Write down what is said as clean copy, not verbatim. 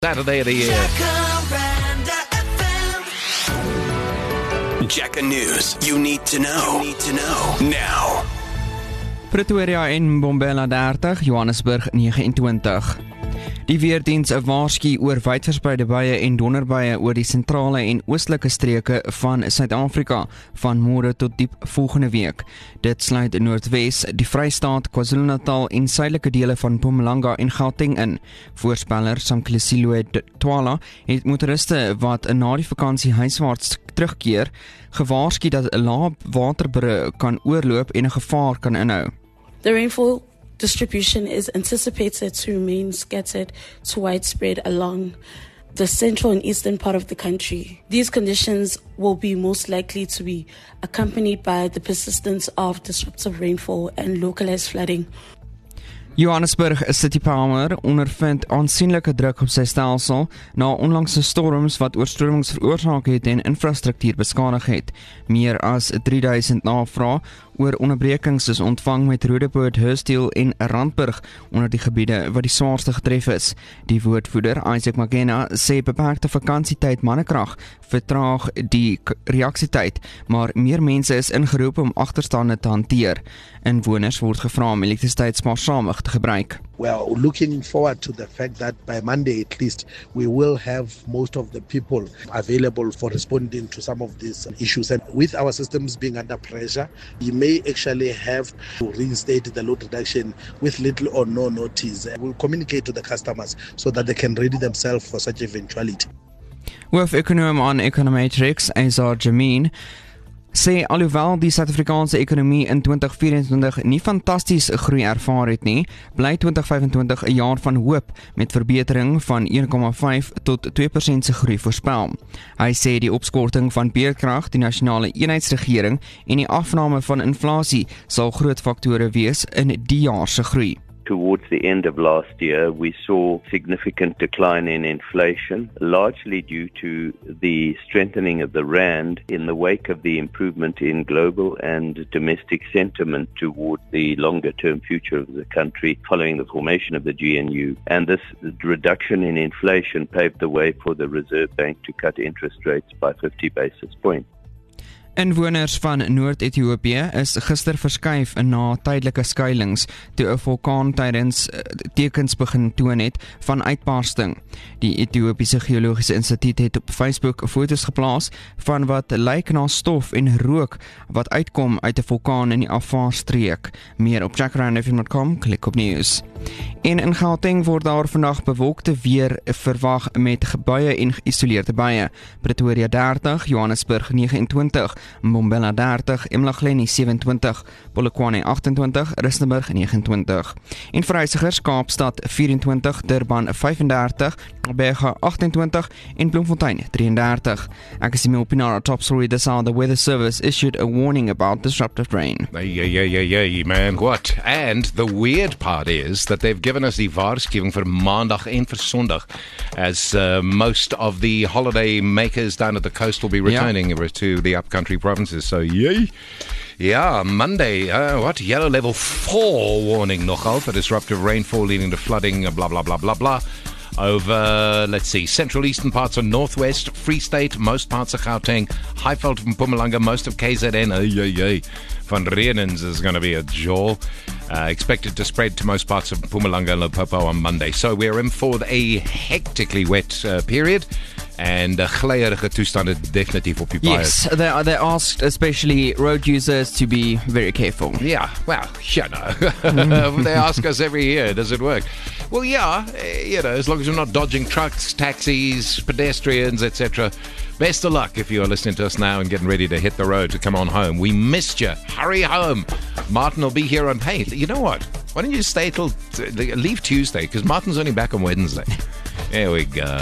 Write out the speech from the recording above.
Saturday of the year. Jaca News. You need to know. Now. Pretoria en Mbombela 30, Johannesburg 29. Die weerdiens waarsku oor wydverspreide buie en donderbuie oor die sentrale en oostelike streke van Suid-Afrika van môre tot diep volgende week. Dit sluit Noordwes, die Vrystaat, KwaZulu-Natal en suidelike dele van Mpumalanga en Gauteng in. Voorspeller Samkilisiwe Twala het motoriste wat na die vakansie huiswaarts terugkeer, gewaarsku dat lae waterbrûe kan oorloop en 'n gevaar kan inhou. The rainfall distribution is anticipated to remain scattered to widespread along the central and eastern part of the country. These conditions will be most likely to be accompanied by the persistence of disruptive rainfall and localized flooding. Johannesburg City Power ondervind aansienlike druk op sy stelsel na onlangse storms wat oorstromings veroorsaak het en infrastruktuur beskadig het. Meer as 3000 navrae oor onderbrekings is ontvang met Roodepoort, Hurstville en Randburg onder die gebiede wat die swaarste getref is. Die woordvoerder Isaac Magena sê beperkte vakansietyd mannekrag vertraag die reaksietyd, maar meer mense is ingeroep om agterstande te hanteer. Inwoners word gevra om elektrisiteit spaarsamig te gebruik. Well, looking forward to the fact that by Monday at least we will have most of the people available for responding to some of these issues. And with our systems being under pressure, you may actually have to reinstate the load reduction with little or no notice. We'll communicate to the customers so that they can ready themselves for such eventuality. Hoof-ekonoom aan Econometrics, Azar Jamin, sê alhoewel die Suid-Afrikaanse ekonomie in 2024 nie fantasties groei ervaar het nie, bly 2025 'n jaar van hoop met verbetering van 1,5 tot 2% se groei voorspel. Hy sê die opskorting van beurtkrag, die nasionale eenheidsregering en die afname van inflasie sal groot faktore wees in die jaar se groei. Towards the end of last year, we saw significant decline in inflation, largely due to the strengthening of the rand in the wake of the improvement in global and domestic sentiment toward the longer-term future of the country following the formation of the GNU. And this reduction in inflation paved the way for the Reserve Bank to cut interest rates by 50 basis points. Inwoners van Noord-Ethiopië is gister verskuif na tydelike skuilings toe 'n vulkaan tydens tekens begin toon het van uitbarsting. Die Ethiopiese Geologiese Instituut het op Facebook foto's geplaas van wat lyk na stof en rook wat uitkom uit 'n vulkaan in die Afar-streek. Meer op jackrandfm.com, klik op nuus. En in Gauteng word daar vandag bewolkte weer verwag met buie en geïsoleerde buie. Pretoria 30, Johannesburg 29, Mbombela 30, Emlageni 27, Polokwane 28, Rustenburg 29. En vir reisigers Kaapstad 24, Durban 35, Berge 28 en Bloemfontein 33. Ek is Emil Pinara, top story this hour. The weather service issued a warning about disruptive rain. Yeah, man, what? And the weird part is that they've given us die waarskuwing vir Maandag en vir Sondag, as most of the holiday makers down at the coast will be returning to the upcountry provinces. So, yeah, Monday, yellow level 4 warning nogal for disruptive rainfall leading to flooding, blah, blah, blah, blah, blah. Over, let's see, central eastern parts of Northwest, Free State, most parts of Gauteng, Highveld and Mpumalanga, most of KZN, Van Reenens is going to be a jaw. Expected to spread to most parts of Mpumalanga and Limpopo on Monday. So we're in for a hectically wet period. And glyerige toestande definitief op die paaie. Yes, they asked especially road users to be very careful. Yeah, well, they ask us every year, does it work? Well, yeah, as long as you're not dodging trucks, taxis, pedestrians, etc. Best of luck if you are listening to us now and getting ready to hit the road to come on home. We missed you. Hurry home. Martin will be here on, hey, you know what? Why don't you stay till, leave Tuesday, because Martin's only back on Wednesday. There we go.